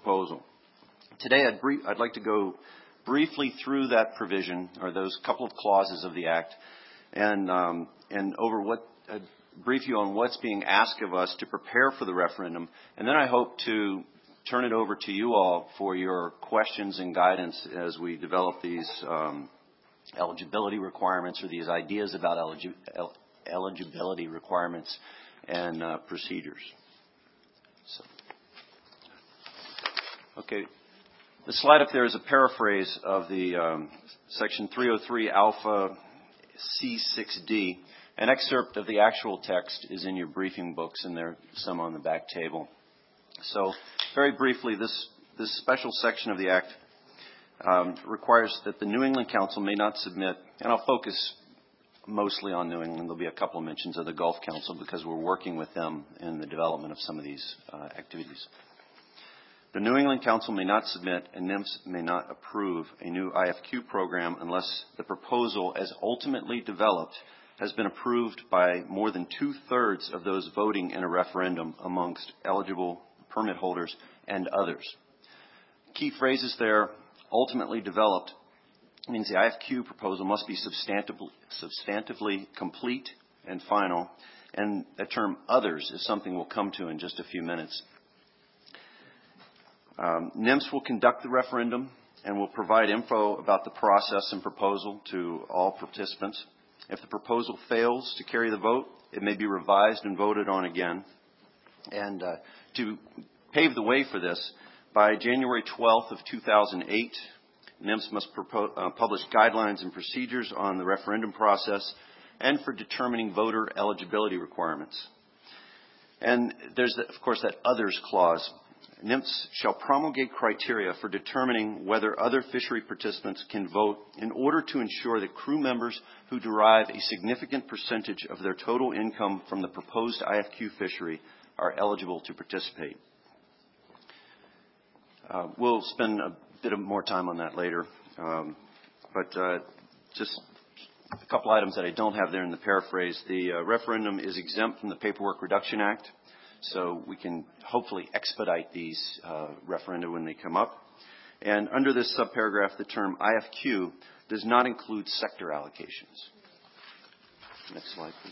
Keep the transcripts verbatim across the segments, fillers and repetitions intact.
proposal. Today, I'd, brief, I'd like to go briefly through that provision, or those couple of clauses of the Act, and, um, and over what, uh, brief you on what's being asked of us to prepare for the referendum. And then I hope to turn it over to you all for your questions and guidance as we develop these um, eligibility requirements, or these ideas about eligi el eligibility requirements and uh, procedures. So, okay. The slide up there is a paraphrase of the um, Section three oh three Alpha C six D. An excerpt of the actual text is in your briefing books, and there's some on the back table. So, very briefly, this, this special section of the Act um, requires that the New England Council may not submit, and I'll focus mostly on New England. There'll be a couple of mentions of the Gulf Council because we're working with them in the development of some of these uh, activities. The New England Council may not submit, and NIMS may not approve a new I F Q program unless the proposal, as ultimately developed, has been approved by more than two-thirds of those voting in a referendum amongst eligible permit holders and others. Key phrases there: ultimately developed means the I F Q proposal must be substantively, substantively complete and final, and the term others is something we'll come to in just a few minutes. Um, NIMS will conduct the referendum and will provide info about the process and proposal to all participants. If the proposal fails to carry the vote, it may be revised and voted on again. And uh, to pave the way for this, by January twelfth of two thousand eight, NIMS must propose, uh, publish guidelines and procedures on the referendum process and for determining voter eligibility requirements. And there's, the, of course, that others clause. NIMS shall promulgate criteria for determining whether other fishery participants can vote in order to ensure that crew members who derive a significant percentage of their total income from the proposed I F Q fishery are eligible to participate. Uh, we'll spend a bit of more time on that later, um, but uh, just a couple items that I don't have there in the paraphrase. The uh, referendum is exempt from the Paperwork Reduction Act, so we can hopefully expedite these uh, referenda when they come up. And under this subparagraph, the term I F Q does not include sector allocations. Next slide, please.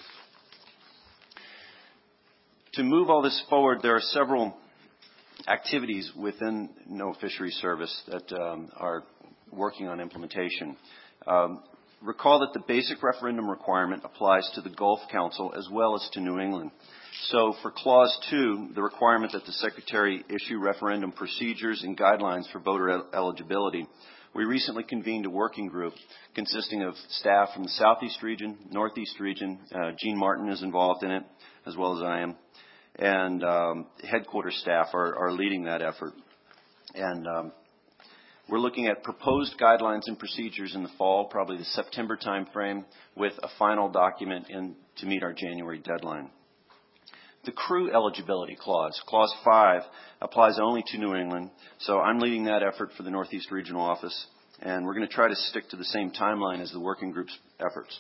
To move all this forward, there are several activities within NOAA Fisheries Service that um, are working on implementation. Um, recall that the basic referendum requirement applies to the Gulf Council as well as to New England. So for Clause two, the requirement that the Secretary issue referendum procedures and guidelines for voter el eligibility, we recently convened a working group consisting of staff from the Southeast region, Northeast region. Uh, Gene Martin is involved in it, as well as I am. And um, headquarters staff are, are leading that effort. And um, we're looking at proposed guidelines and procedures in the fall, probably the September timeframe, with a final document in, to meet our January deadline. The crew eligibility clause, Clause five, applies only to New England, so I'm leading that effort for the Northeast Regional Office, and we're going to try to stick to the same timeline as the working group's efforts.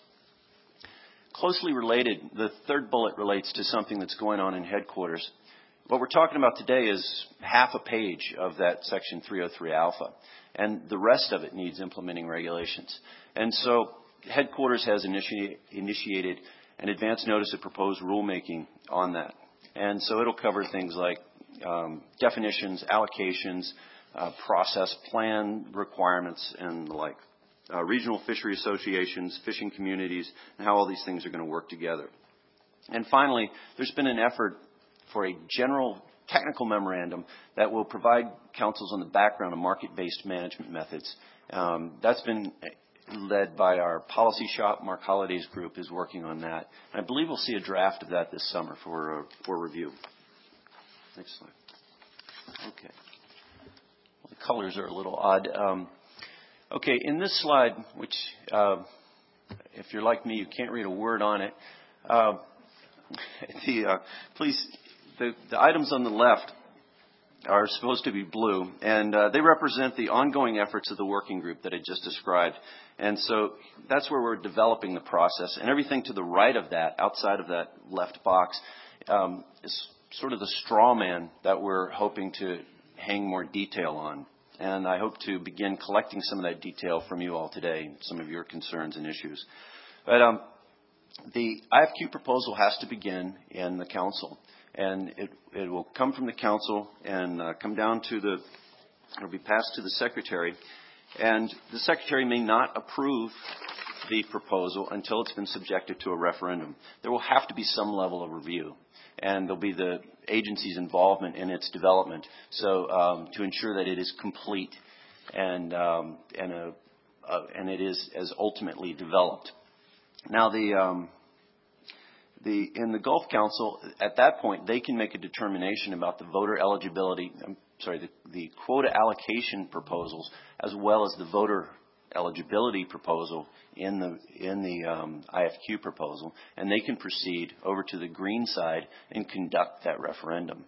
Closely related, the third bullet relates to something that's going on in headquarters. What we're talking about today is half a page of that Section three oh three Alpha, and the rest of it needs implementing regulations. And so headquarters has initi initiated an advance notice of proposed rulemaking on that. And so it'll cover things like um, definitions, allocations, uh, process plan requirements, and the like. Uh, regional fishery associations, fishing communities, and how all these things are going to work together. And finally, there's been an effort for a general technical memorandum that will provide councils on the background of market-based management methods. Um, that's been led by our policy shop. Mark Holliday's group is working on that. And I believe we'll see a draft of that this summer for, uh, for review. Next slide. Okay. Well, the colors are a little odd. Um, okay, in this slide, which uh, if you're like me, you can't read a word on it. Uh, the, uh, please, the, the items on the left are supposed to be blue, and uh, they represent the ongoing efforts of the working group that I just described. And so that's where we're developing the process. And everything to the right of that, outside of that left box, um, is sort of the straw man that we're hoping to hang more detail on. And I hope to begin collecting some of that detail from you all today, some of your concerns and issues. But um, the I F Q proposal has to begin in the council. And it, it will come from the council and uh, come down to the, it'll be passed to the secretary. And the secretary may not approve the proposal until it's been subjected to a referendum. There will have to be some level of review. And there'll be the agency's involvement in its development, so um, to ensure that it is complete and um, and a, uh, and it is as ultimately developed. Now, the um, the in the Gulf Council, at that point, they can make a determination about the voter eligibility. I'm sorry, the, the quota allocation proposals, as well as the voter eligibility proposal in the in the um, I F Q proposal, and they can proceed over to the green side and conduct that referendum.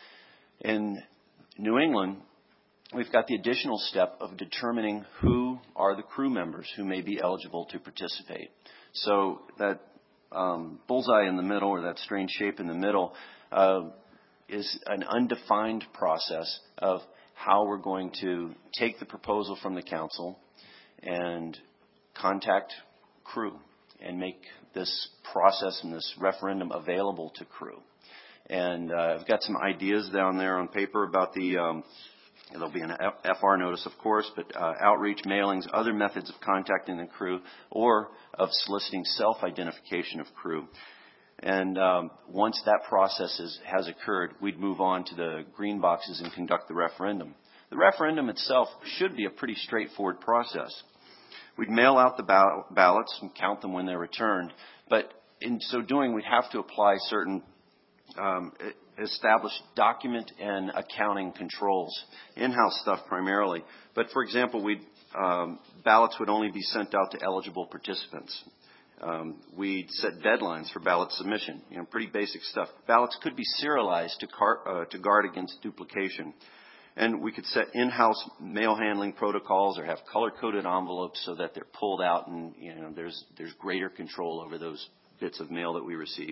In New England, we've got the additional step of determining who are the crew members who may be eligible to participate. So that um, bullseye in the middle, or that strange shape in the middle, uh, is an undefined process of how we're going to take the proposal from the council and contact crew and make this process and this referendum available to crew. And uh, I've got some ideas down there on paper about the, um, there'll be an F R notice, of course, but uh, outreach, mailings, other methods of contacting the crew, or of soliciting self-identification of crew. And um, once that process is, has occurred, we'd move on to the green boxes and conduct the referendum. The referendum itself should be a pretty straightforward process. We'd mail out the ballots and count them when they're returned, but in so doing, we'd have to apply certain um, established document and accounting controls, in-house stuff primarily. But for example, we'd, um, ballots would only be sent out to eligible participants. Um, we'd set deadlines for ballot submission, you know, pretty basic stuff. Ballots could be serialized to, car, uh, to guard against duplication. And we could set in-house mail handling protocols or have color-coded envelopes so that they're pulled out and, you know, there's, there's greater control over those bits of mail that we receive.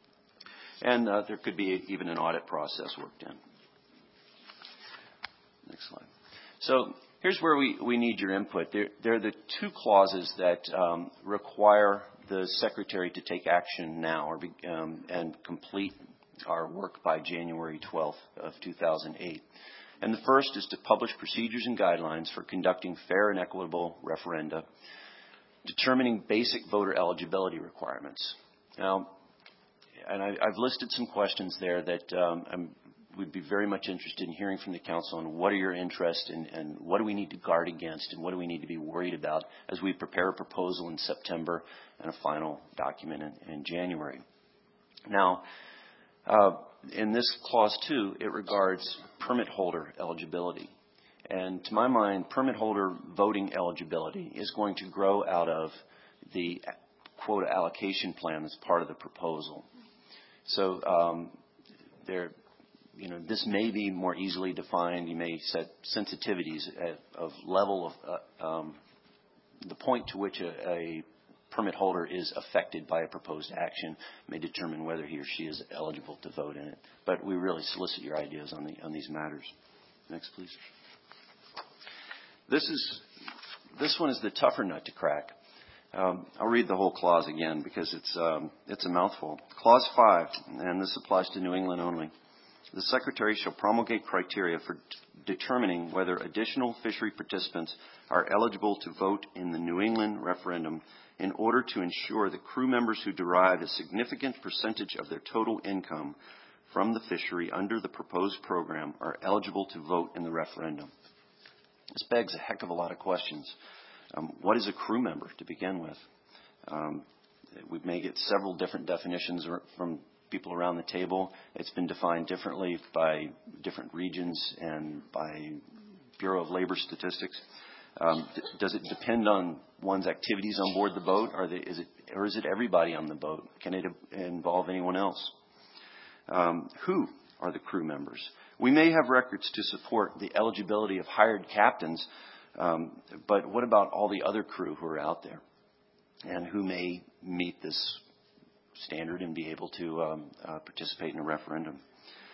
And uh, there could be even an audit process worked in. Next slide. So here's where we, we need your input. There, there are the two clauses that um, require the Secretary to take action now or be, um, and complete our work by January twelfth of two thousand eight. And the first is to publish procedures and guidelines for conducting fair and equitable referenda, determining basic voter eligibility requirements. Now, and I, I've listed some questions there that um, I'm, we'd be very much interested in hearing from the council on what are your interests and, and what do we need to guard against and what do we need to be worried about as we prepare a proposal in September and a final document in, in January. Now, uh, in this clause two, it regards permit holder eligibility. And to my mind, permit holder voting eligibility is going to grow out of the quota allocation plan that's part of the proposal. So um, there, you know, this may be more easily defined. You may set sensitivities at, of level of uh, um, the point to which a, a permit holder is affected by a proposed action may determine whether he or she is eligible to vote in it. But we really solicit your ideas on, the, on these matters. Next, please. This is this one is the tougher nut to crack. Um, I'll read the whole clause again because it's um, it's a mouthful. Clause five, and this applies to New England only. The Secretary shall promulgate criteria for determining whether additional fishery participants are eligible to vote in the New England referendum in order to ensure that crew members who derive a significant percentage of their total income from the fishery under the proposed program are eligible to vote in the referendum. This begs a heck of a lot of questions. Um, what is a crew member to begin with? Um, we may get several different definitions from people around the table. It's been defined differently by different regions and by Bureau of Labor Statistics. Um, d- does it depend on one's activities on board the boat? Are they, is it, or is it everybody on the boat? Can it involve anyone else? Um, who are the crew members? We may have records to support the eligibility of hired captains, um, but what about all the other crew who are out there and who may meet this standard and be able to um, uh, participate in a referendum?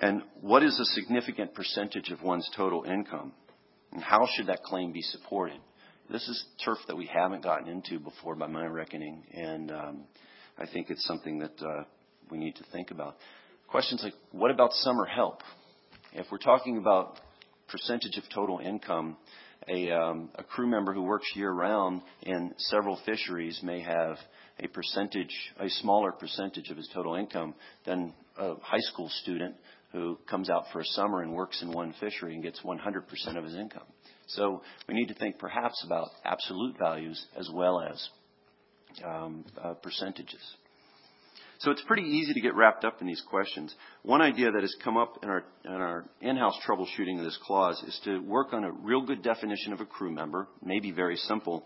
And what is a significant percentage of one's total income? And how should that claim be supported? This is turf that we haven't gotten into before by my reckoning, and um, I think it's something that uh, we need to think about. Questions like, what about summer help? If we're talking about percentage of total income, a, um, a crew member who works year-round in several fisheries may have a percentage, a smaller percentage of his total income than a high school student who comes out for a summer and works in one fishery and gets one hundred percent of his income. So we need to think perhaps about absolute values as well as um, uh, percentages. So it's pretty easy to get wrapped up in these questions. One idea that has come up in our, in our in-house troubleshooting of this clause is to work on a real good definition of a crew member, maybe very simple,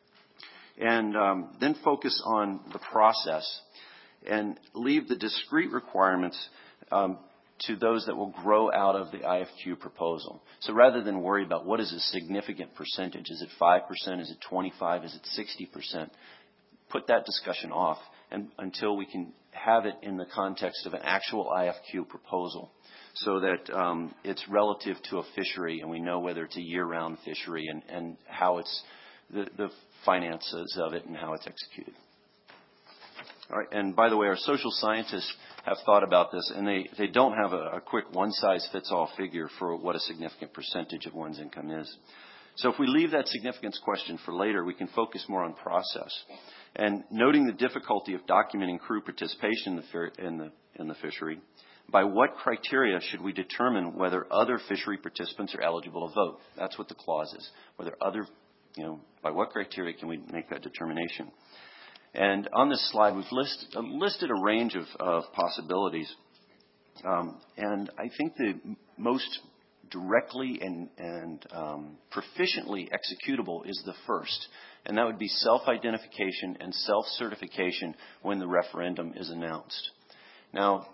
and um, then focus on the process and leave the discrete requirements um, to those that will grow out of the I F Q proposal. So rather than worry about what is a significant percentage, is it five percent, is it twenty-five, is it sixty percent, put that discussion off and, until we can have it in the context of an actual I F Q proposal so that um, it's relative to a fishery and we know whether it's a year-round fishery and, and how it's, the, the finances of it and how it's executed. All right, and by the way, our social scientists have thought about this, and they, they don't have a, a quick one-size-fits-all figure for what a significant percentage of one's income is. So if we leave that significance question for later, we can focus more on process. And noting the difficulty of documenting crew participation in the, fer- in the, in the fishery, by what criteria should we determine whether other fishery participants are eligible to vote? That's what the clause is. Whether other, you know, by what criteria can we make that determination? And on this slide, we've list, uh, listed a range of, of possibilities. Um, and I think the most directly and, and um, proficiently executable is the first. And that would be self-identification and self-certification when the referendum is announced. Now,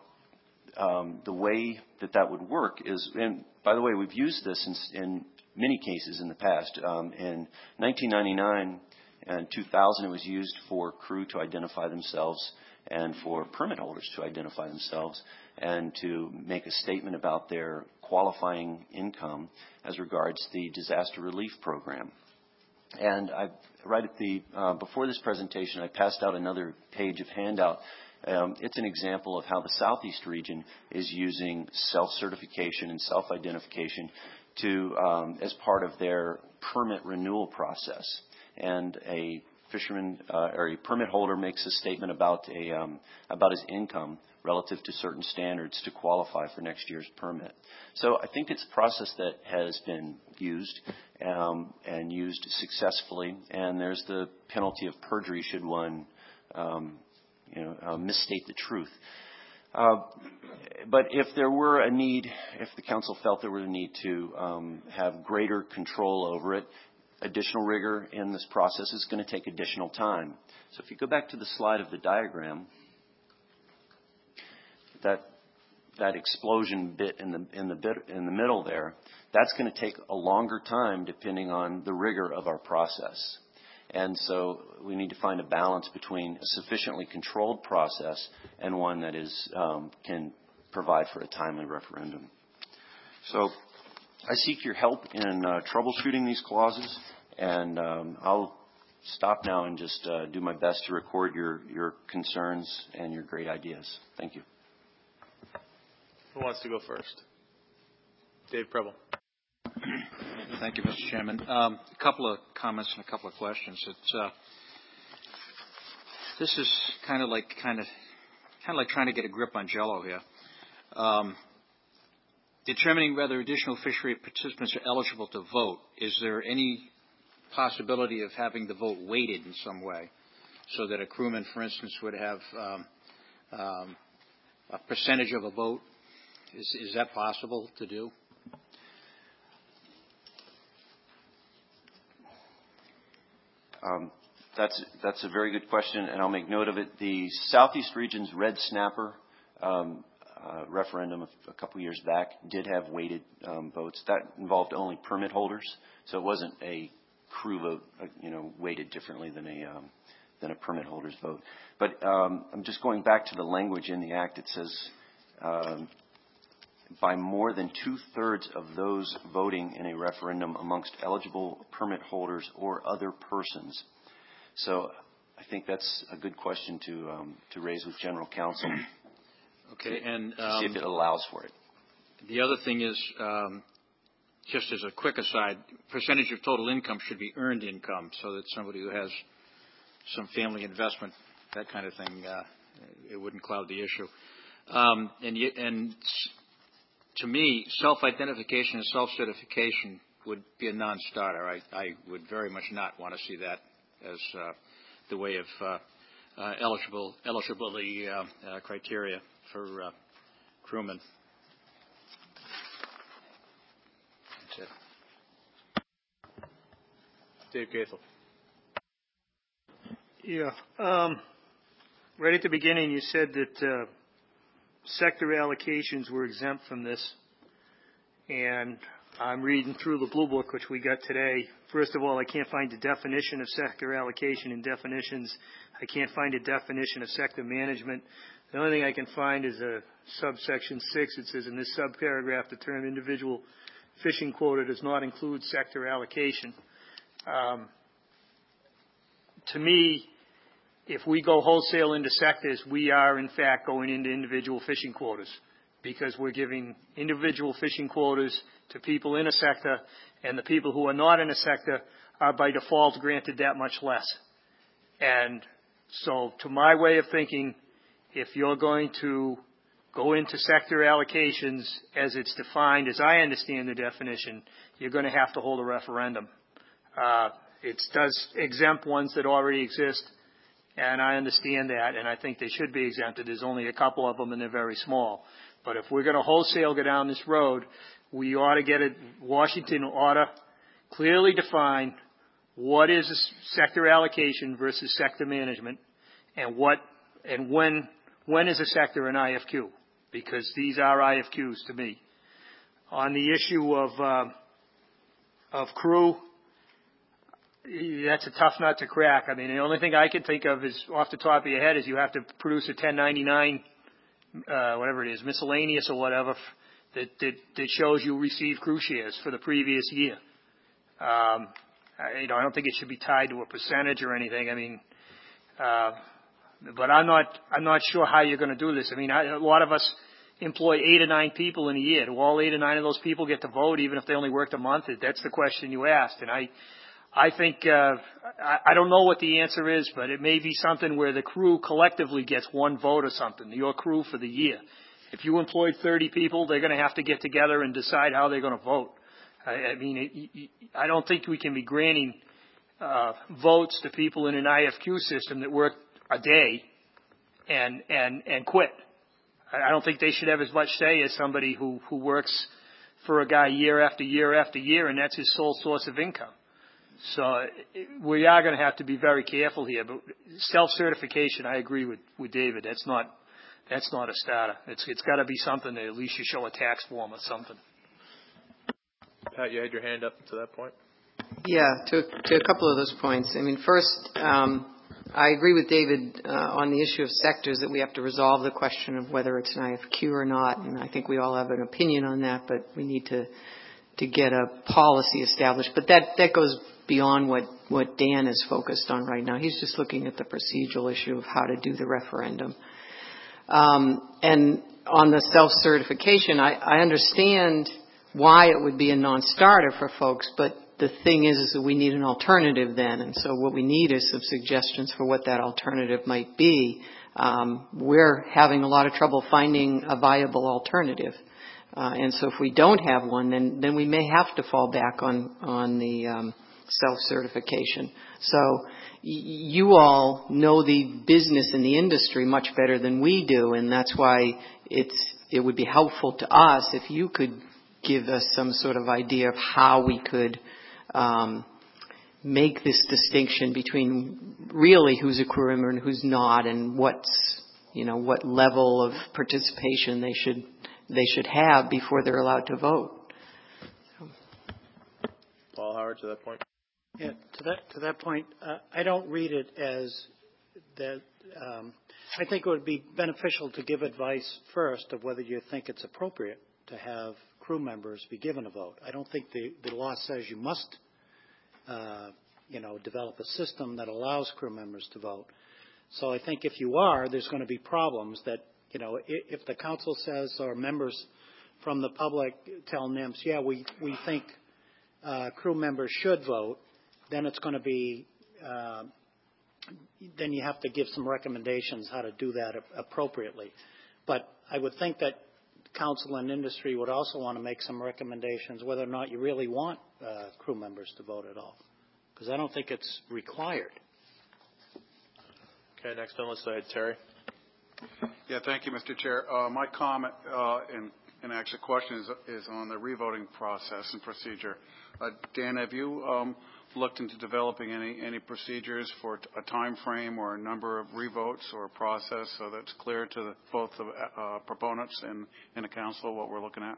um, the way that that would work is, and by the way, we've used this in, in many cases in the past. Um, in nineteen ninety-nine and two thousand, it was used for crew to identify themselves and for permit holders to identify themselves and to make a statement about their qualifying income as regards the disaster relief program. And I, right at the uh, before this presentation, I passed out another page of handout. Um, it's an example of how the Southeast region is using self-certification and self-identification to um, as part of their permit renewal process. And a fisherman uh, or a permit holder makes a statement about a um, about his income relative to certain standards to qualify for next year's permit. So I think it's a process that has been used um, and used successfully. And there's the penalty of perjury should one um, you know uh, misstate the truth. Uh, but if there were a need, if the council felt there were a need to um, have greater control over it, additional rigor in this process is going to take additional time. So if you go back to the slide of the diagram, that that explosion bit in the in the bit in the middle there, that's going to take a longer time depending on the rigor of our process. And so we need to find a balance between a sufficiently controlled process and one that is um, can provide for a timely referendum. So I seek your help in uh, troubleshooting these clauses, and um, I'll stop now and just uh, do my best to record your, your concerns and your great ideas. Thank you. Who wants to go first? Dave Preble. Thank you, Mister Chairman. Um, a couple of comments and a couple of questions. It's, uh, this is kind of like kind of kind of like trying to get a grip on Jell-O here. Um, determining whether additional fishery participants are eligible to vote. Is there any possibility of having the vote weighted in some way, so that a crewman, for instance, would have um, um, a percentage of a vote? Is, is that possible to do? Um, that's that's a very good question, and I'll make note of it. The Southeast Region's red snapper um, uh, referendum a, a couple years back did have weighted um, votes. That involved only permit holders, so it wasn't a crew vote, uh, you know, weighted differently than a um, than a permit holder's vote. But um, I'm just going back to the language in the Act. It says um, by more than two-thirds of those voting in a referendum amongst eligible permit holders or other persons. So I think that's a good question to um, to raise with General Counsel. Okay, and to um, see if it allows for it. The other thing is, um, just as a quick aside, percentage of total income should be earned income, so that somebody who has some family investment, that kind of thing, uh, it wouldn't cloud the issue. Um, and, and to me, self-identification and self-certification would be a non-starter. I, I would very much not want to see that as uh, the way of uh, uh, eligible eligibility uh, uh, criteria for uh, crewmen. That's it. Dave Gaithel. Yeah. Um, right at the beginning, you said that uh, sector allocations were exempt from this. And I'm reading through the Blue Book, which we got today. First of all, I can't find a definition of sector allocation in definitions. I can't find a definition of sector management. The only thing I can find is a subsection six. It says in this subparagraph, the term individual fishing quota does not include sector allocation. Um, to me, if we go wholesale into sectors, we are in fact going into individual fishing quotas, because we're giving individual fishing quotas to people in a sector, and the people who are not in a sector are by default granted that much less. And so to my way of thinking, if you're going to go into sector allocations as it's defined, as I understand the definition, you're going to have to hold a referendum. Uh, it does exempt ones that already exist, and I understand that, and I think they should be exempted. There's only a couple of them, and they're very small. But if we're going to wholesale go down this road, we ought to get it, Washington ought to clearly define what is a sector allocation versus sector management, and what and when when is a sector an I F Q, because these are I F Qs to me. On the issue of uh, of crew, that's a tough nut to crack. I mean, the only thing I can think of is off the top of your head is you have to produce a ten ninety-nine, uh, whatever it is, miscellaneous or whatever, that, that, that shows you received crew shares for the previous year. Um, I, you know, I don't think it should be tied to a percentage or anything. I mean, uh, but I'm not, I'm not sure how you're going to do this. I mean, I, a lot of us employ eight or nine people in a year. Do all eight or nine of those people get to vote, even if they only worked a month? That's the question you asked. And I, I think, uh, I, I don't know what the answer is, but it may be something where the crew collectively gets one vote or something, your crew for the year. If you employed thirty people, they're going to have to get together and decide how they're going to vote. I, I mean, it, I don't think we can be granting uh, votes to people in an I F Q system that work a day and and and quit. I don't think they should have as much say as somebody who, who works for a guy year after year after year, and that's his sole source of income. So we are going to have to be very careful here. But self-certification, I agree with, with David. That's not that's not a starter. It's it's got to be something that at least you show a tax form or something. Pat, you had your hand up to that point. Yeah, to to a couple of those points. I mean, first, um, I agree with David uh, on the issue of sectors, that we have to resolve the question of whether it's an I F Q or not, and I think we all have an opinion on that, but we need to to get a policy established. But that, that goes beyond what, what Dan is focused on right now. He's just looking at the procedural issue of how to do the referendum. Um, and on the self-certification, I, I understand why it would be a non-starter for folks, but the thing is, is that we need an alternative then. And so what we need is some suggestions for what that alternative might be. Um, we're having a lot of trouble finding a viable alternative. Uh, and so if we don't have one, then, then we may have to fall back on, on the um, self-certification. So y- you all know the business and the industry much better than we do, and that's why it's, it would be helpful to us if you could give us some sort of idea of how we could um, make this distinction between really who's a crew member and who's not, and what's, you know, what level of participation they should they should have before they're allowed to vote. Paul Howard, to that point. Yeah, to that to that point, uh, I don't read it as that. Um, I think it would be beneficial to give advice first of whether you think it's appropriate to have crew members be given a vote. I don't think the, the law says you must, uh, you know, develop a system that allows crew members to vote. So I think if you are, there's going to be problems that, you know, if, if the council says or members from the public tell N I M S, yeah, we, we think uh, crew members should vote, then it's going to be, uh, then you have to give some recommendations how to do that appropriately. But I would think that council and industry would also want to make some recommendations whether or not you really want uh, crew members to vote at all, because I don't think it's required. Okay, next on the list I had Terry. Yeah, thank you, Mister Chair. Uh, my comment uh, and, and actually question is, is on the revoting process and procedure. Uh, Dan, have you um, looked into developing any, any procedures for a time frame or a number of revotes or a process so that's clear to the, both the uh, proponents and, and the council what we're looking at?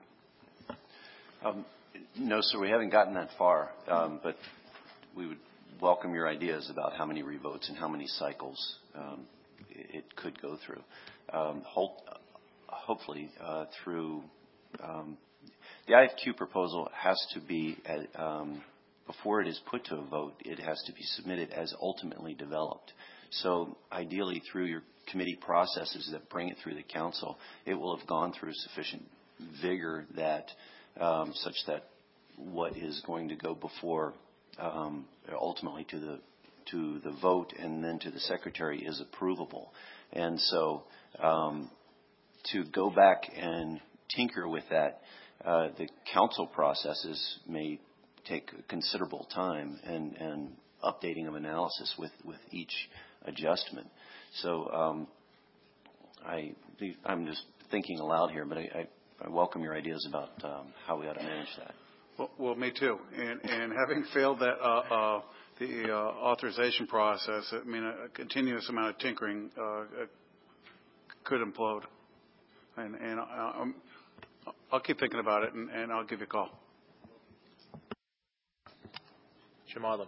Um, no, sir, we haven't gotten that far, um, but we would welcome your ideas about how many revotes and how many cycles um, it could go through. Um, ho- hopefully, uh, through um, the I F Q proposal has to be, uh, um, before it is put to a vote, it has to be submitted as ultimately developed. So ideally, through your committee processes that bring it through the council, it will have gone through sufficient vigor that um, such that what is going to go before um, ultimately to the to the vote and then to the secretary is approvable. And so um, to go back and tinker with that, uh, the council processes may take considerable time and, and updating of analysis with, with each adjustment. So um, I, I'm just thinking aloud here, but I, I, I welcome your ideas about um, how we ought to manage that. Well, well me too. And, and having failed that uh, uh, the uh, authorization process, I mean, a, a continuous amount of tinkering uh, could implode. And, and I, I'll keep thinking about it, and, and I'll give you a call. Jim Odland.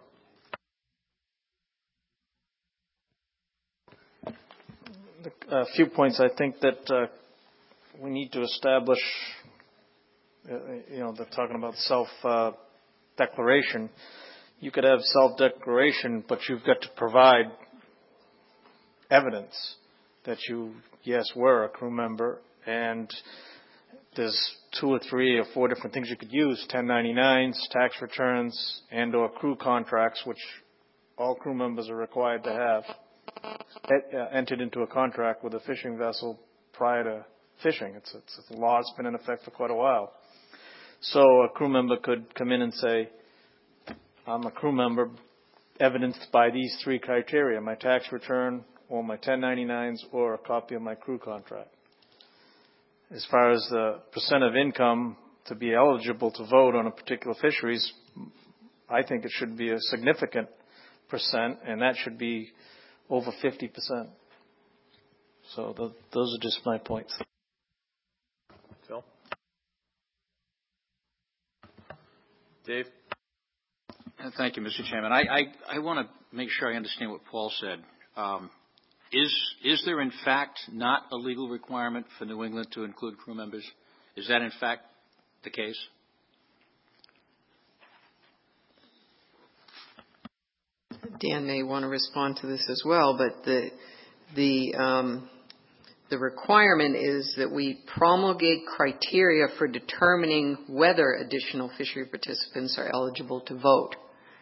A few points. I think that uh, we need to establish, uh, you know, they're talking about self-declaration. Uh, you could have self-declaration, but you've got to provide evidence that you, yes, were a crew member, and there's two or three or four different things you could use: ten ninety-nines, tax returns, and or crew contracts, which all crew members are required to have, et, uh, entered into a contract with a fishing vessel prior to fishing. It's, it's, it's a law that's been in effect for quite a while. So a crew member could come in and say, I'm a crew member evidenced by these three criteria: my tax return, or my ten ninety-nines, or a copy of my crew contract. As far as the percent of income to be eligible to vote on a particular fisheries, I think it should be a significant percent, and that should be over fifty percent. So the, those are just my points. Phil? Dave? Thank you, Mister Chairman. I, I, I want to make sure I understand what Paul said. Um, Is is there in fact not a legal requirement for New England to include crew members? Is that in fact the case? Dan may want to respond to this as well, but the the um, the requirement is that we promulgate criteria for determining whether additional fishery participants are eligible to vote.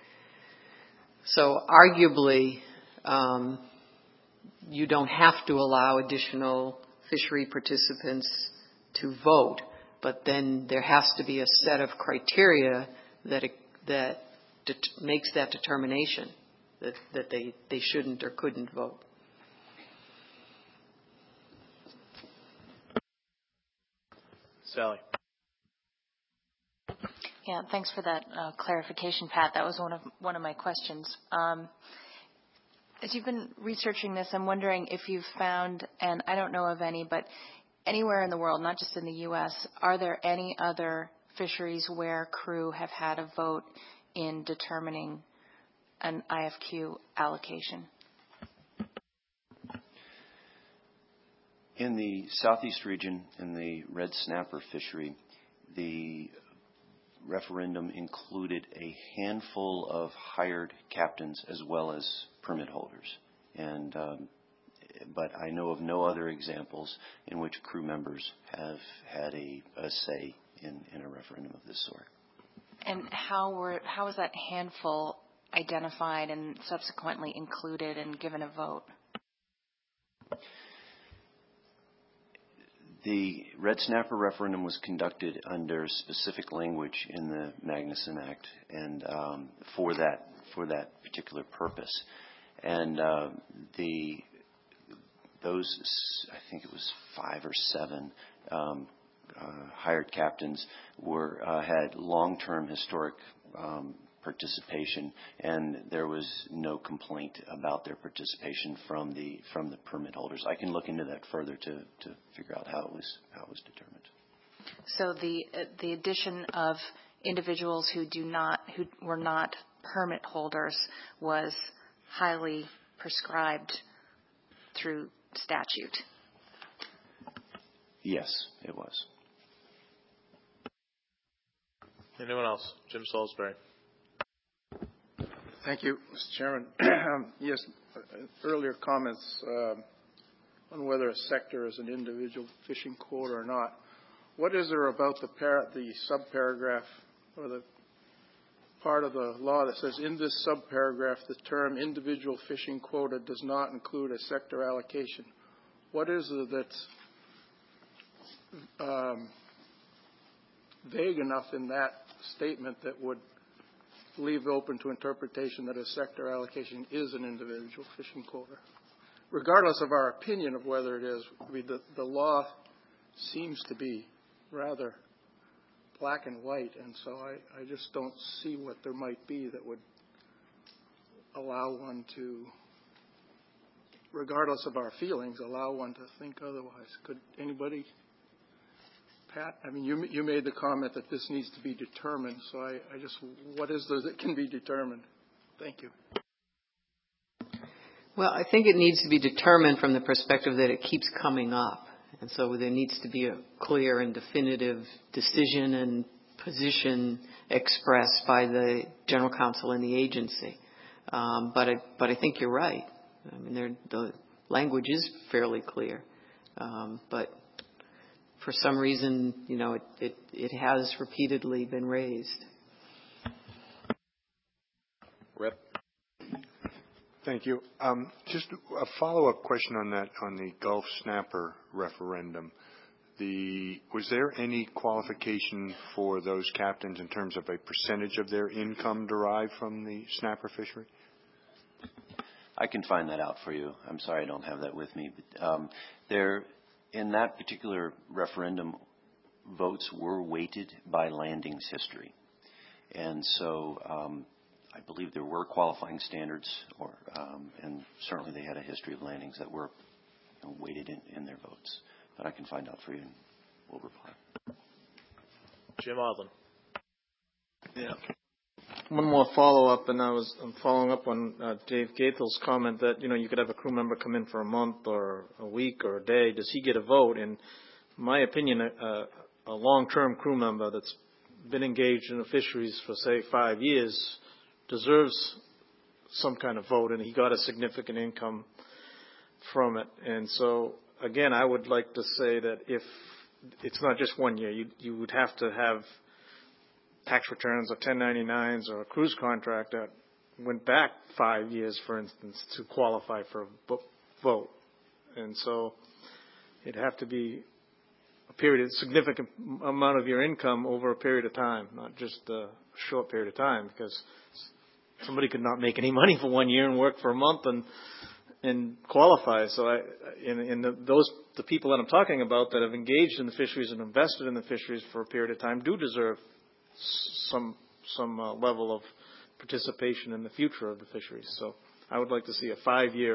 So arguably, um, you don't have to allow additional fishery participants to vote, but then there has to be a set of criteria that that det- makes that determination that, that they, they shouldn't or couldn't vote. Sally. Yeah, thanks for that uh, clarification, Pat. That was one of one of my questions. Um, As you've been researching this, I'm wondering if you've found, and I don't know of any, but anywhere in the world, not just in the U S, are there any other fisheries where crew have had a vote in determining an I F Q allocation? In the southeast region, in the red snapper fishery, the referendum included a handful of hired captains as well as permit holders. And um, but I know of no other examples in which crew members have had a, a say in, in a referendum of this sort. And how were how was that handful identified and subsequently included and given a vote? The Red Snapper referendum was conducted under specific language in the Magnuson Act, and um, for that for that particular purpose. And uh, the those I think it was five or seven um, uh, hired captains were uh, had long-term historic um, participation, and there was no complaint about their participation from the from the permit holders. I can look into that further to, to figure out how it was how it was determined. So the uh, the addition of individuals who do not who were not permit holders was highly prescribed through statute. Yes, it was. Anyone else? Jim Salisbury. Thank you, Mister Chairman. Yes, earlier comments um, on whether a sector is an individual fishing quota or not. What is there about the par- the subparagraph or the part of the law that says in this subparagraph the term individual fishing quota does not include a sector allocation? What is it that's um, vague enough in that statement that would leave open to interpretation that a sector allocation is an individual fishing quota? Regardless of our opinion of whether it is, I mean, the, the law seems to be rather black and white, and so I, I just don't see what there might be that would allow one to, regardless of our feelings, allow one to think otherwise. Could anybody? Pat, I mean, you you made the comment that this needs to be determined, so I, I just, what is there that can be determined? Thank you. Well, I think it needs to be determined from the perspective that it keeps coming up. And so there needs to be a clear and definitive decision and position expressed by the general counsel and the agency. Um, but, I, but I think you're right. I mean, there, the language is fairly clear. Um, but for some reason, you know, it, it, it has repeatedly been raised. Rep. Thank you. Um, just a follow-up question on that, on the Gulf Snapper referendum. The, was there any qualification for those captains in terms of a percentage of their income derived from the snapper fishery? I can find that out for you. I'm sorry I don't have that with me. But, um, there, in that particular referendum, votes were weighted by landings history. And so um, I believe there were qualifying standards, or um, and certainly they had a history of landings that were, you know, weighted in, in their votes. But I can find out for you and we'll reply. Jim Odland. Yeah. One more follow-up, and I was I'm following up on uh, Dave Gathel's comment that, you know, you could have a crew member come in for a month or a week or a day. Does he get a vote? In my opinion, a, a long-term crew member that's been engaged in the fisheries for, say, five years deserves some kind of vote, and he got a significant income from it. And so, again, I would like to say that if it's not just one year, you, you would have to have tax returns or ten ninety-nines or a cruise contract that went back five years, for instance, to qualify for a vote. And so it'd have to be a period, a significant amount of your income over a period of time, not just a short period of time, because somebody could not make any money for one year and work for a month and and qualify. So I, in, in the, those, the people that I'm talking about that have engaged in the fisheries and invested in the fisheries for a period of time do deserve some some uh, level of participation in the future of the fisheries. So I would like to see a five-year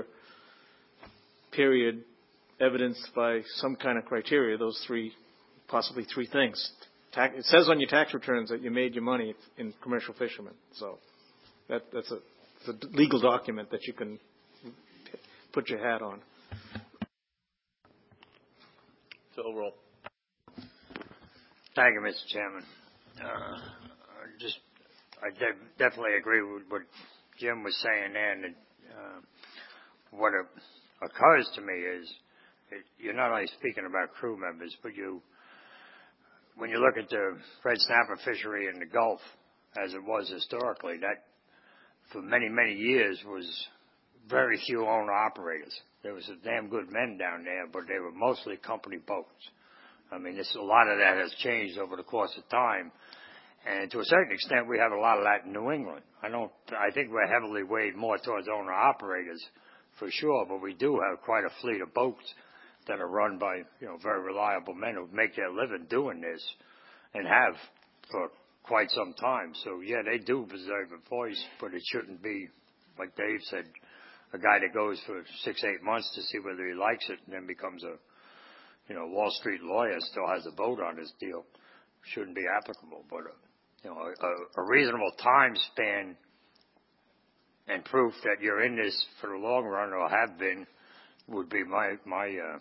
period evidenced by some kind of criteria, those three, possibly three things. Tax, it says on your tax returns that you made your money in commercial fishermen. So that, that's a, it's a legal document that you can put your hat on. Phil Roll. Thank you, Mister Chairman. Uh, just, I de- definitely agree with what Jim was saying there. And uh, what a, occurs to me is it, you're not only speaking about crew members, but you, when you look at the red snapper fishery in the Gulf, as it was historically, that for many, many years was very few owner-operators. There was some damn good men down there, but they were mostly company boats. I mean, this, a lot of that has changed over the course of time. And to a certain extent, we have a lot of that in New England. I don't, I think we're heavily weighed more towards owner-operators for sure, but we do have quite a fleet of boats that are run by, you know, very reliable men who make their living doing this and have for quite some time. So, yeah, they do preserve a voice, but it shouldn't be, like Dave said, a guy that goes for six, eight months to see whether he likes it and then becomes a, you know, Wall Street lawyer, still has a vote on his deal. Shouldn't be applicable. But, uh, you know, a, a reasonable time span and proof that you're in this for the long run or have been would be my, my uh,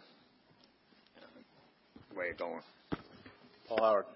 way of going. Paul Howard.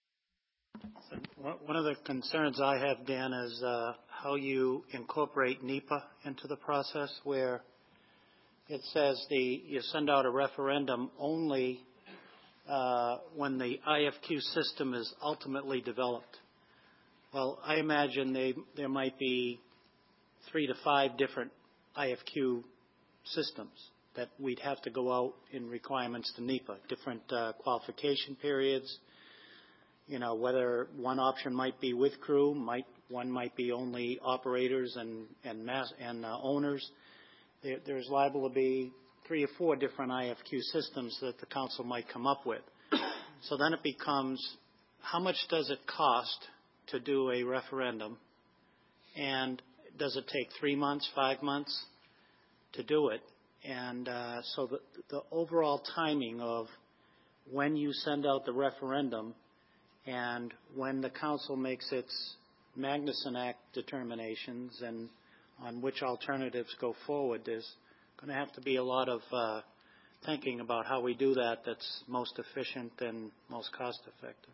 One of the concerns I have, Dan, is uh, how you incorporate NEPA into the process, where it says the you send out a referendum only uh, when the I F Q system is ultimately developed. Well, I imagine they, there might be three to five different I F Q systems that we'd have to go out in requirements to NEPA, different uh, qualification periods. You know, whether one option might be with crew, might one might be only operators and and mass and uh, owners. There, there's liable to be three or four different I F Q systems that the council might come up with. So then it becomes, how much does it cost to do a referendum, and does it take three months, five months to do it? And uh, so the, the overall timing of when you send out the referendum and when the council makes its Magnuson Act determinations and on which alternatives go forward, there's going to have to be a lot of uh, thinking about how we do that that's most efficient and most cost effective.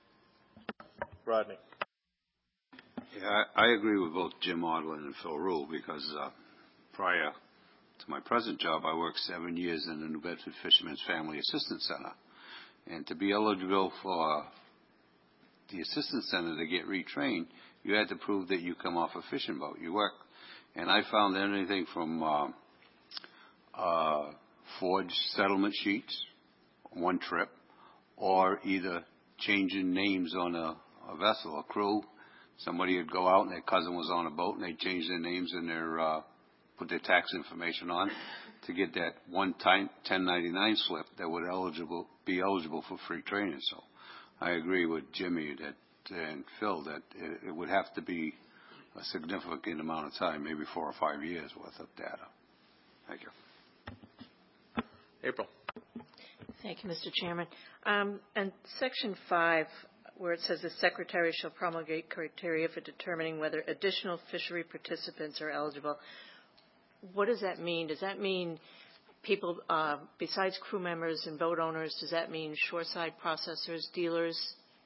Rodney. Yeah, I, I agree with both Jim Odlin and Phil Rule because uh, prior to my present job, I worked seven years in the New Bedford Fishermen's Family Assistance Center. And to be eligible for the Assistance Center to get retrained, you had to prove that you come off a fishing boat. You work. And I found anything from uh, uh, forged settlement sheets, one trip, or either changing names on a, a vessel, a crew. Somebody would go out and their cousin was on a boat and they'd change their names and their, uh, put their tax information on to get that one time ten ninety-nine slip that would eligible be eligible for free training. So I agree with Jimmy that and Phil that it, it would have to be a significant amount of time, maybe four or five years worth of data. Thank you. April. Thank you, Mister Chairman. Um, and Section five, where it says the Secretary shall promulgate criteria for determining whether additional fishery participants are eligible. What does that mean? Does that mean people, uh, besides crew members and boat owners, does that mean shoreside processors, dealers?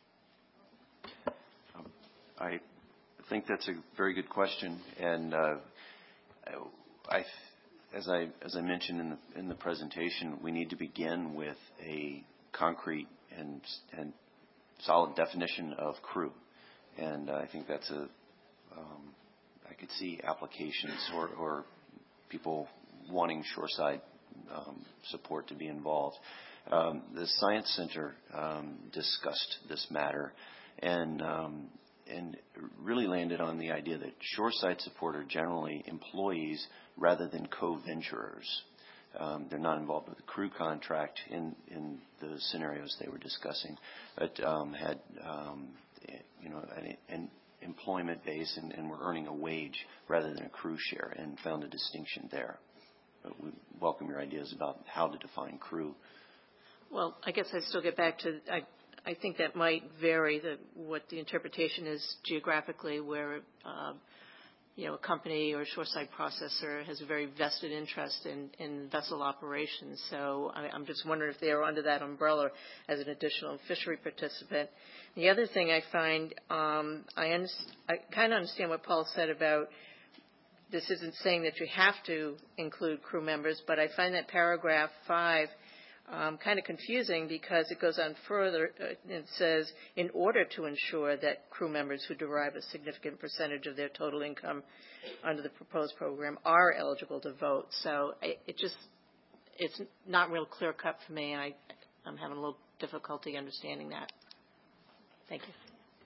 Um, I think that's a very good question. And uh, I, as I as I mentioned in the in the presentation, we need to begin with a concrete and and solid definition of crew, and uh, I think that's a um, I could see applications or, or people wanting shoreside um, support to be involved. Um, the Science Center um, discussed this matter and um, and really landed on the idea that shoreside support are generally employees rather than co-venturers. Um, they're not involved with a crew contract in, in the scenarios they were discussing, but um, had um, you know an, an employment base and, and were earning a wage rather than a crew share, and found a distinction there. But we welcome your ideas about how to define crew. Well, I guess I still get back to I. I think that might vary the, what the interpretation is geographically, where uh, you know, a company or a shoreside processor has a very vested interest in, in vessel operations. So I, I'm just wondering if they are under that umbrella as an additional fishery participant. The other thing I find, um, I, under, I kind of understand what Paul said about this isn't saying that you have to include crew members, but I find that paragraph five Um, kind of confusing because it goes on further. Uh, it says, in order to ensure that crew members who derive a significant percentage of their total income under the proposed program are eligible to vote. So it, it just, it's not real clear cut for me, and I, I'm having a little difficulty understanding that. Thank you.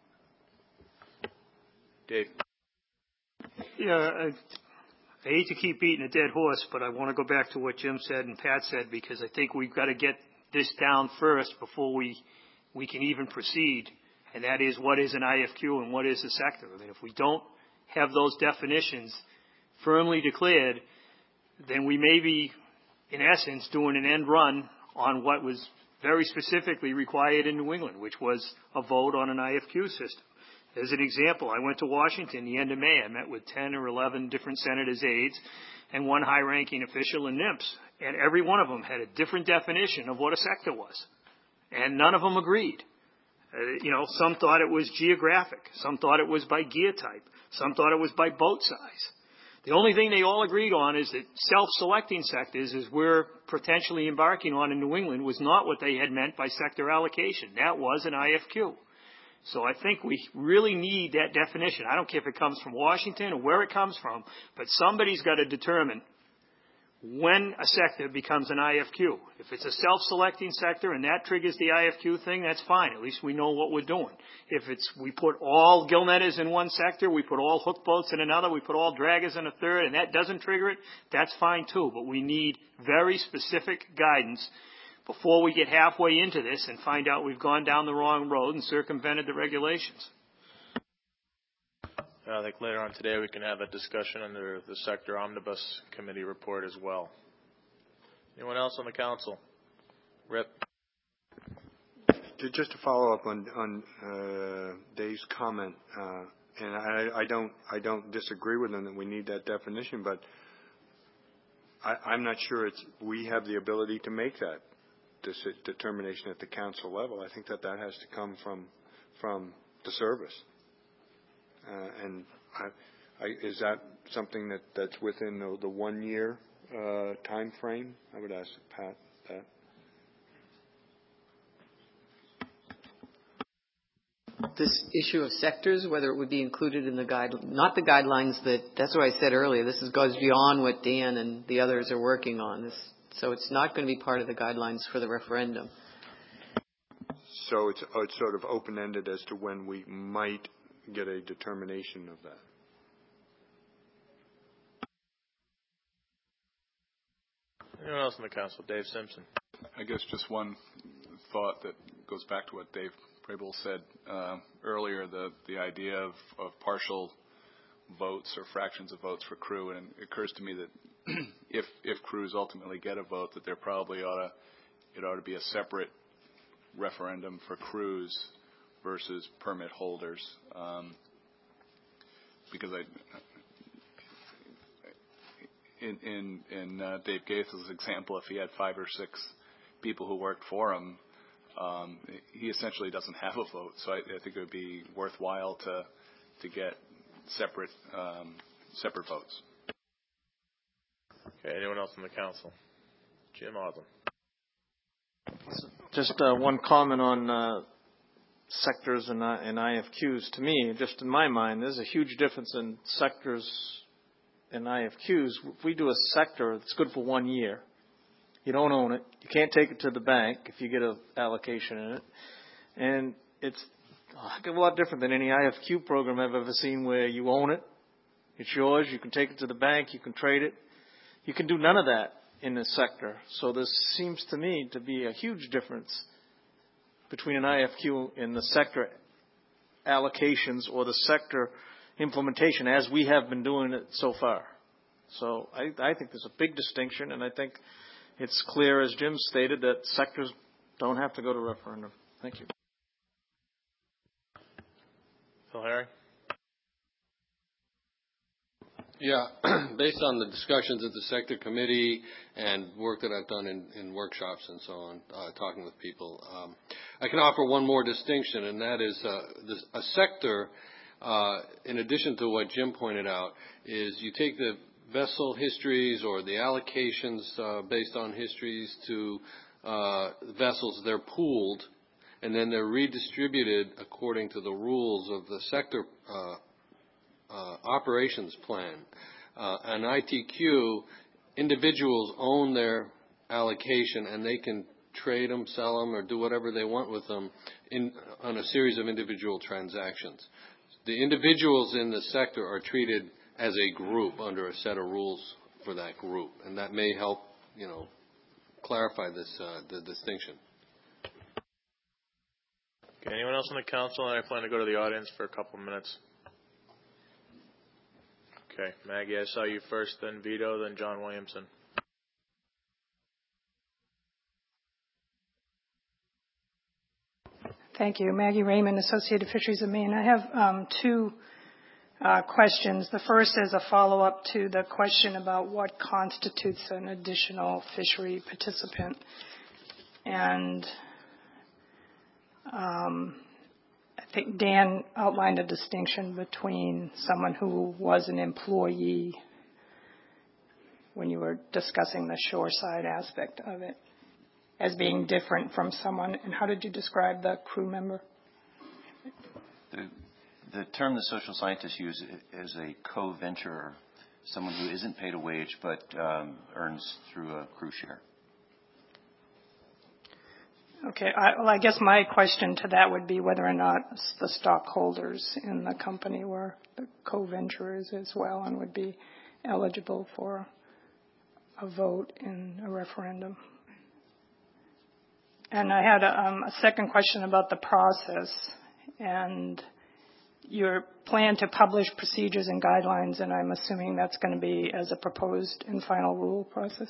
Dave. Yeah, I, I hate to keep beating a dead horse, but I want to go back to what Jim said and Pat said, because I think we've got to get this down first before we we can even proceed, and that is what is an I F Q and what is a sector. I mean, if we don't have those definitions firmly declared, then we may be, in essence, doing an end run on what was very specifically required in New England, which was a vote on an I F Q system. As an example, I went to Washington the end of May. I met with ten or eleven different senators' aides and one high-ranking official in NIMS, and every one of them had a different definition of what a sector was, and none of them agreed. Uh, you know, some thought it was geographic, some thought it was by gear type, some thought it was by boat size. The only thing they all agreed on is that self-selecting sectors, as we're potentially embarking on in New England, was not what they had meant by sector allocation. That was an I F Q. So I think we really need that definition. I don't care if it comes from Washington or where it comes from, but somebody's got to determine when a sector becomes an I F Q. If it's a self-selecting sector and that triggers the I F Q thing, that's fine. At least we know what we're doing. If it's we put all gill netters in one sector, we put all hook boats in another, we put all draggers in a third, and that doesn't trigger it, that's fine too. But we need very specific guidance before we get halfway into this and find out we've gone down the wrong road and circumvented the regulations. I think later on today we can have a discussion under the Sector Omnibus Committee report as well. Anyone else on the council? Rip. Just to follow up on, on uh, Dave's comment, uh, and I, I don't I don't disagree with him that we need that definition, but I, I'm not sure it's we have the ability to make that determination at the council level. I think that that has to come from from the service. Uh, and I, I, is that something that, that's within the, the one-year uh, time frame? I would ask Pat that. This issue of sectors, whether it would be included in the guide, not the guidelines that, that's what I said earlier, this is, goes beyond what Dan and the others are working on. This, so it's not going to be part of the guidelines for the referendum. So it's, oh, it's sort of open-ended as to when we might get a determination of that. Anyone else in the council? Dave Simpson. I guess just one thought that goes back to what Dave Preble said uh, earlier, the, the idea of, of partial votes or fractions of votes for crew. And it occurs to me that if, if crews ultimately get a vote, that there probably ought to, it ought to be a separate referendum for crews versus permit holders, um, because I, in in, in uh, Dave Gaithel's example, if he had five or six people who worked for him, um, he essentially doesn't have a vote. So I, I think it would be worthwhile to to get separate um, separate votes. Okay. Anyone else on the council? Jim Odland. Just uh, one comment on Uh sectors and, uh, and I F Qs. To me, just in my mind, there's a huge difference in sectors and I F Qs. If we do a sector, it's good for one year. You don't own it. You can't take it to the bank if you get an allocation in it. And it's a lot different than any I F Q program I've ever seen where you own it. It's yours. You can take it to the bank. You can trade it. You can do none of that in a sector. So this seems to me to be a huge difference between an I F Q and the sector allocations or the sector implementation as we have been doing it so far. So I, I think there's a big distinction, and I think it's clear, as Jim stated, that sectors don't have to go to referendum. Thank you. Phil Herring. Yeah, based on the discussions at the sector committee and work that I've done in, in workshops and so on, uh, talking with people, um, I can offer one more distinction, and that is uh, this, a sector, uh, in addition to what Jim pointed out, is you take the vessel histories or the allocations uh, based on histories to uh, vessels, they're pooled, and then they're redistributed according to the rules of the sector uh Uh, operations plan. Uh, an I T Q, individuals own their allocation and they can trade them, sell them, or do whatever they want with them in, on a series of individual transactions. The individuals in the sector are treated as a group under a set of rules for that group, and that may help, you know, clarify this uh, the distinction. Okay, anyone else on the council? And I plan to go to the audience for a couple minutes. Okay, Maggie, I saw you first, then Vito, then John Williamson. Thank you. Maggie Raymond, Associated Fisheries of Maine. I have um, two uh, questions. The first is a follow-up to the question about what constitutes an additional fishery participant. And um, I think Dan outlined a distinction between someone who was an employee when you were discussing the shoreside aspect of it as being different from someone. And how did you describe the crew member? The, the term the social scientists use is a co-venturer, someone who isn't paid a wage but um, earns through a crew share. Okay. I, well, I guess my question to that would be whether or not the stockholders in the company were the co-venturers as well and would be eligible for a vote in a referendum. And I had a, um, a second question about the process and your plan to publish procedures and guidelines, and I'm assuming that's going to be as a proposed and final rule process?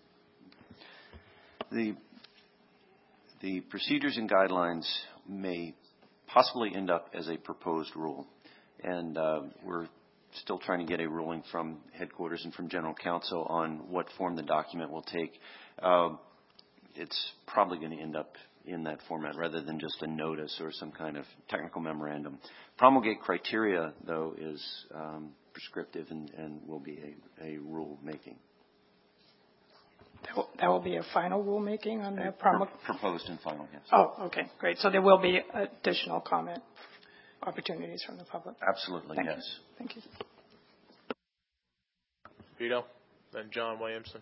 The The procedures and guidelines may possibly end up as a proposed rule, and uh, we're still trying to get a ruling from headquarters and from General Counsel on what form the document will take. Uh, it's probably going to end up in that format rather than just a notice or some kind of technical memorandum. Promulgate criteria, though, is um, prescriptive and, and will be a, a rule making. That will, that will be a final rulemaking on the promulg- Proposed and final, yes. Oh, okay, great. So there will be additional comment opportunities from the public. Absolutely, Thank yes. You. Thank you. Vito, then John Williamson.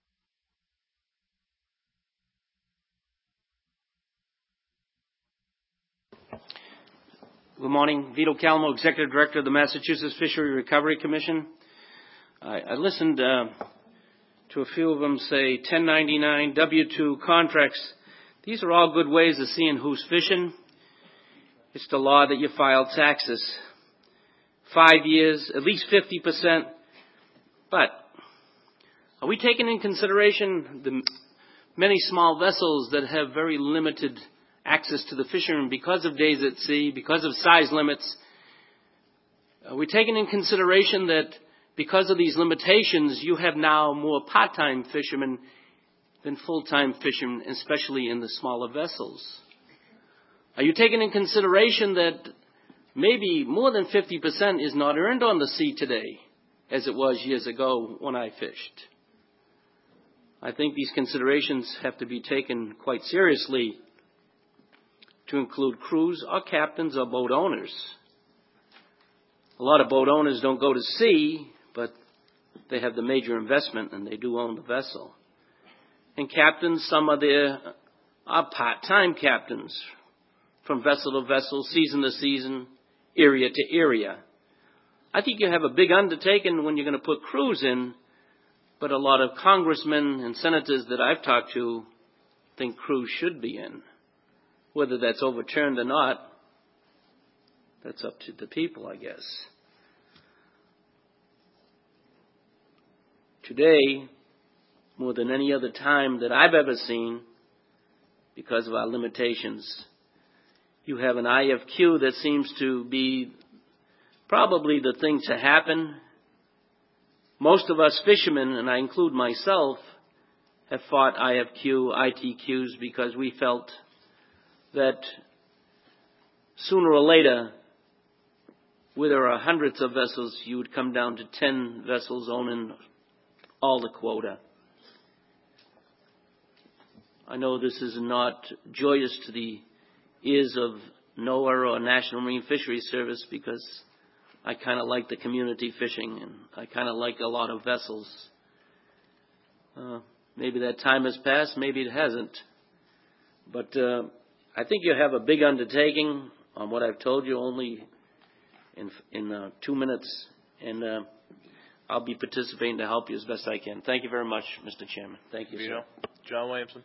Good morning. Vito Calamo, Executive Director of the Massachusetts Fishery Recovery Commission. I, I listened uh, to a few of them say ten ninety-nine, W two contracts. These are all good ways of seeing who's fishing. It's the law that you file taxes. Five years, at least fifty percent. But are we taking in consideration the many small vessels that have very limited access to the fishermen because of days at sea, because of size limits? Are we taking in consideration that because of these limitations, you have now more part-time fishermen than full-time fishermen, especially in the smaller vessels? Are you taking in consideration that maybe more than fifty percent is not earned on the sea today, as it was years ago when I fished? I think these considerations have to be taken quite seriously to include crews or captains or boat owners. A lot of boat owners don't go to sea, but they have the major investment and they do own the vessel. And captains, some of them are part-time captains, from vessel to vessel, season to season, area to area. I think you have a big undertaking when you're going to put crews in, but a lot of congressmen and senators that I've talked to think crews should be in. Whether that's overturned or not, that's up to the people, I guess. Today, more than any other time that I've ever seen, because of our limitations, you have an I F Q that seems to be probably the thing to happen. most of us fishermen, and I include myself, have fought I F Q, I T Qs because we felt that sooner or later, where there are hundreds of vessels, you would come down to ten vessels owning all the quota. I know this is not joyous to the ears of NOAA or National Marine Fisheries Service because I kind of like the community fishing and I kind of like a lot of vessels. Uh, maybe that time has passed, maybe it hasn't. But uh, I think you have a big undertaking on what I've told you only in, in uh, two minutes, and uh, I'll be participating to help you as best I can. Thank you very much, Mister Chairman. Thank you, Vito. sir. John Williamson.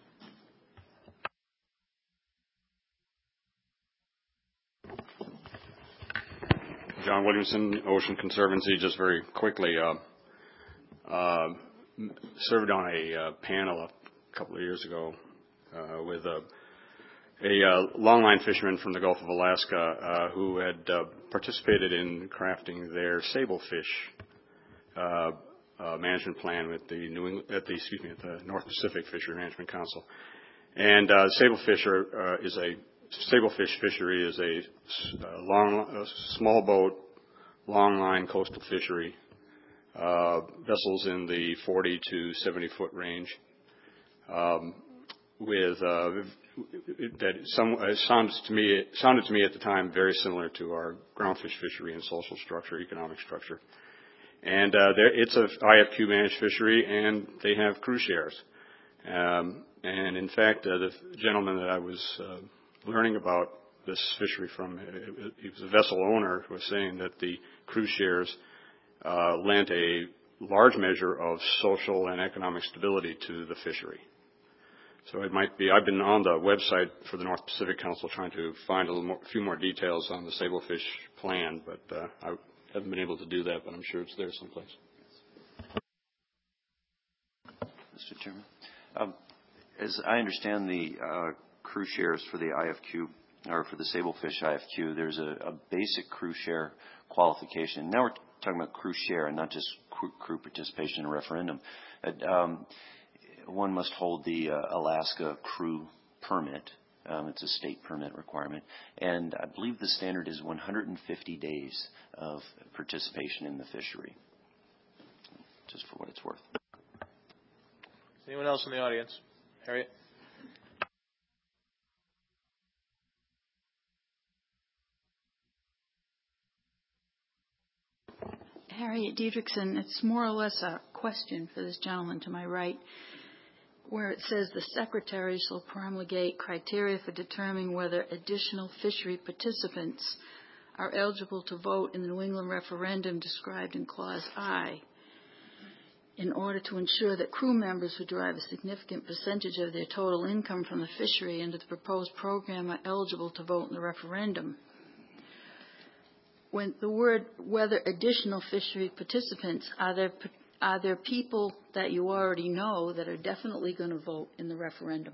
John Williamson, Ocean Conservancy. Just very quickly, uh, uh, served on a uh, panel a couple of years ago uh, with a, a uh, longline fisherman from the Gulf of Alaska uh, who had uh, participated in crafting their sablefish uh, uh, management plan with the New England, at the excuse me, at the North Pacific Fishery Management Council. And uh, sablefish are, uh, is a Sablefish fishery is a uh, long, uh, small boat, long line coastal fishery, uh, vessels in the forty to seventy foot range, um, with uh, that some uh, sounded to me it sounded to me at the time very similar to our groundfish fishery in social structure, economic structure, and uh, there, it's a I F Q managed fishery, and they have crew shares, um, and in fact, uh, the gentleman that I was uh, learning about this fishery from, he was a vessel owner who was saying that the crew shares uh, lent a large measure of social and economic stability to the fishery. So it might be, I've been on the website for the North Pacific Council trying to find a, little more, a few more details on the sablefish plan, but uh, I haven't been able to do that, but I'm sure it's there someplace. Mister Chairman, um, as I understand the uh, crew shares for the I F Q, or for the sablefish I F Q, there's a, a basic crew share qualification. Now we're talking about crew share and not just crew, crew participation in a referendum. Uh, um, one must hold the uh, Alaska crew permit. Um, it's a state permit requirement. And I believe the standard is one hundred fifty days of participation in the fishery, just for what it's worth. Anyone else in the audience? Harriet? Harriet Diedrichson, it's more or less a question for this gentleman to my right, where it says the Secretary shall promulgate criteria for determining whether additional fishery participants are eligible to vote in the New England referendum described in Clause I, in order to ensure that crew members who derive a significant percentage of their total income from the fishery under the proposed program are eligible to vote in the referendum. When the word whether additional fishery participants, are there are there people that you already know that are definitely going to vote in the referendum?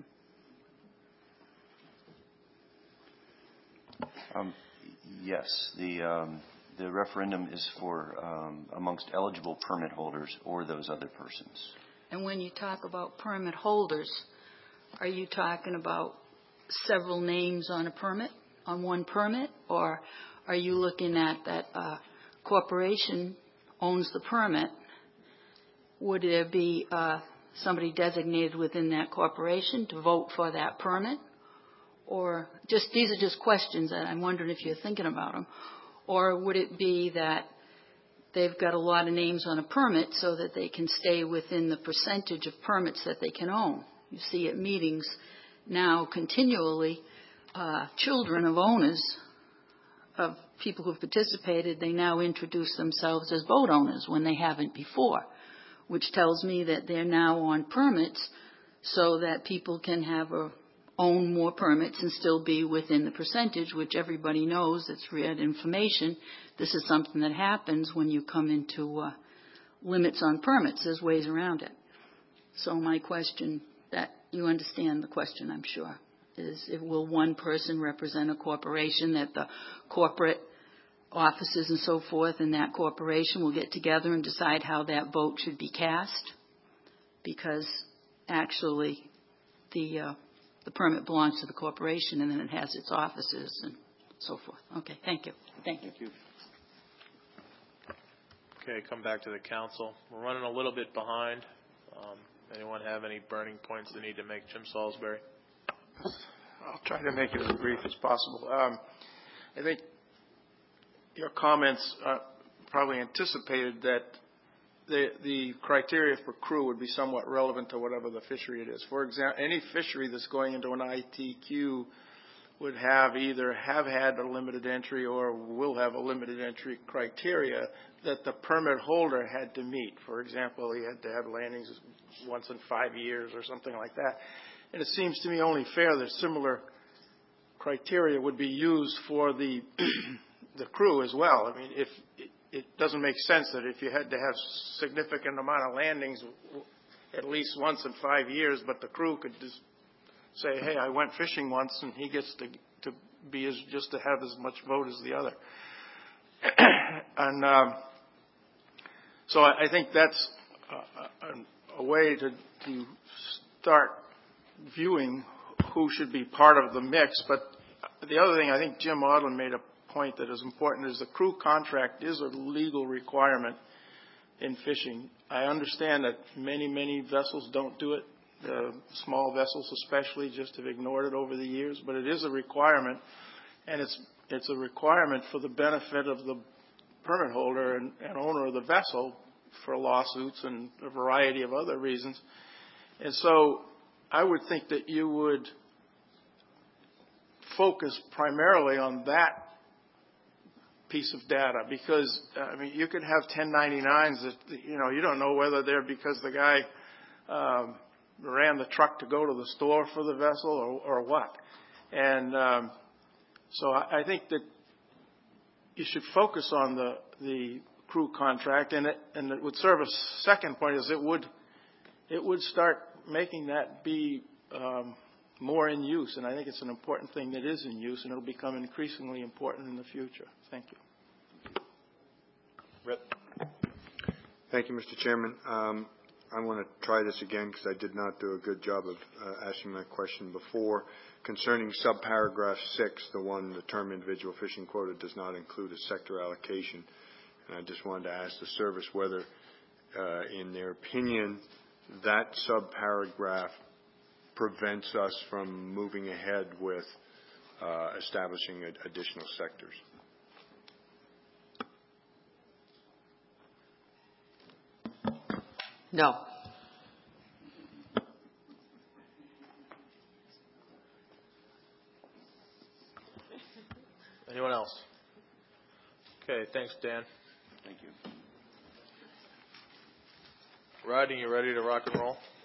Um, yes, the um, the referendum is for um, amongst eligible permit holders or those other persons. And when you talk about permit holders, are you talking about several names on a permit, on one permit, or are you looking at that uh, corporation owns the permit? Would there be uh, somebody designated within that corporation to vote for that permit? Or just these are just questions that I'm wondering if you're thinking about them. Or would it be that they've got a lot of names on a permit so that they can stay within the percentage of permits that they can own? You see at meetings now continually uh, children of owners of people who have participated, they now introduce themselves as boat owners when they haven't before, which tells me that they're now on permits so that people can have a, own more permits and still be within the percentage, which everybody knows. It's read information. This is something that happens when you come into uh, limits on permits. There's ways around it. So my question, that you understand the question, I'm sure, is if will one person represent a corporation that the corporate officers and so forth in that corporation will get together and decide how that vote should be cast, because actually the uh, the permit belongs to the corporation and then it has its offices and so forth. Okay, thank you. Thank you. Thank you. Okay, come back to the council. We're running a little bit behind. Um, anyone have any burning points they need to make? Jim Salisbury. I'll try to make it as brief as possible. Um, I think your comments uh, probably anticipated that the the criteria for crew would be somewhat relevant to whatever the fishery it is. For example, any fishery that's going into an I T Q would have either have had a limited entry or will have a limited entry criteria that the permit holder had to meet. For example, he had to have landings once in five years or something like that. And it seems to me only fair that similar criteria would be used for the the crew as well. I mean, if it, it doesn't make sense that if you had to have significant amount of landings at least once in five years, but the crew could just say, hey, I went fishing once, and he gets to to be as, just to have as much vote as the other. and um, so I, I think that's a, a, a way to, to start viewing who should be part of the mix. But the other thing, I think Jim Audlin made a point that is important, is the crew contract is a legal requirement in fishing. I understand that many, many vessels don't do it. The small vessels especially just have ignored it over the years, but it is a requirement, and it's it's a requirement for the benefit of the permit holder and, and owner of the vessel for lawsuits and a variety of other reasons. And so I would think that you would focus primarily on that piece of data, because I mean you could have ten ninety-nines that you know you don't know whether they're because the guy um, ran the truck to go to the store for the vessel or, or what. And um, so I, I think that you should focus on the the crew contract, and it and it would serve a second point, is it would it would start making that be um, more in use, and I think it's an important thing that is in use, and it'll become increasingly important in the future. Thank you. Rip. Thank you, Mister Chairman. Um, I want to try this again because I did not do a good job of uh, asking that question before. Concerning subparagraph six, the one, the term individual fishing quota does not include a sector allocation. And I just wanted to ask the service whether, uh, in their opinion, that subparagraph prevents us from moving ahead with uh, establishing ad- additional sectors. No. Anyone else? Okay, thanks, Dan. Thank you. Rodney, you ready to rock and roll?